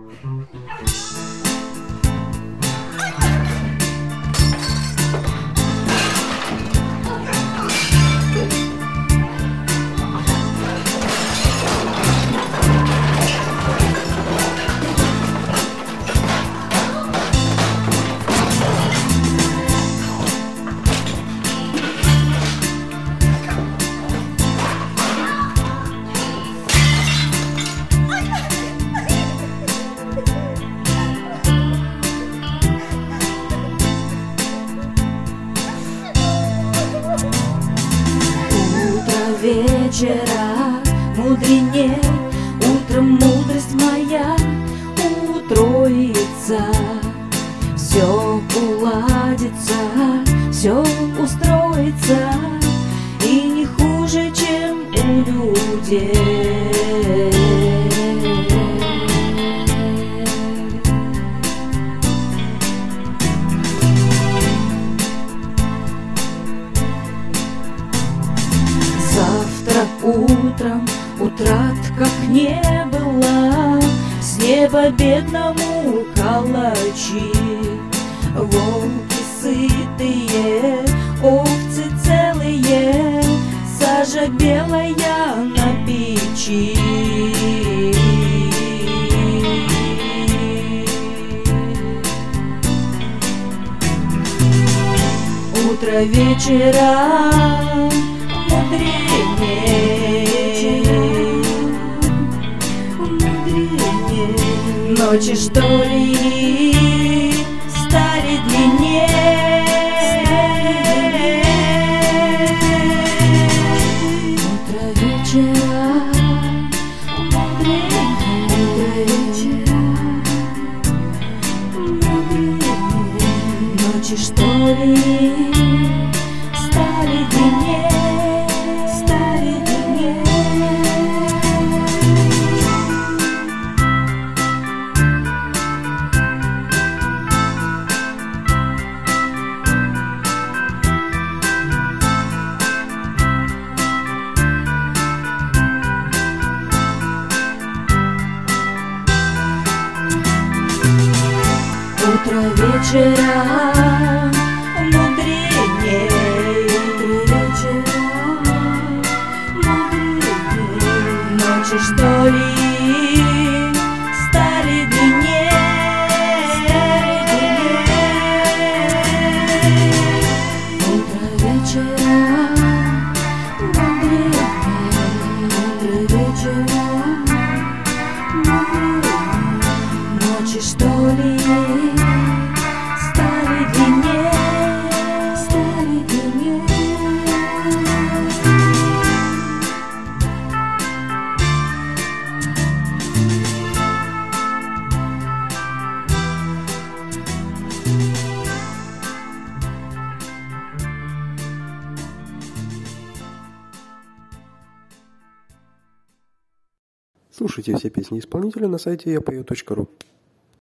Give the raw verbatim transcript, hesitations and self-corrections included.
Вечера мудренее, утром мудрость моя утроится. Все уладится, все устроится, и не хуже, чем у людей. Утром утрат как не было, с неба бедному калачи. Волки сытые, овцы целые, сажа белая на печи. Утро вечера мудренее, мудренее, ночи, что ли, стали длиннее. Утро вечера мудренее, мудренее, ночи, что ли, стали длиннее. Утро вечера мудренее, утро вечера мудренее, ночи, что ли, стали длиннее. Утро вечера мудренее, утро вечера мудренее, ночи, что ли, Слушайте все песни исполнителя на сайте я пою точка ру.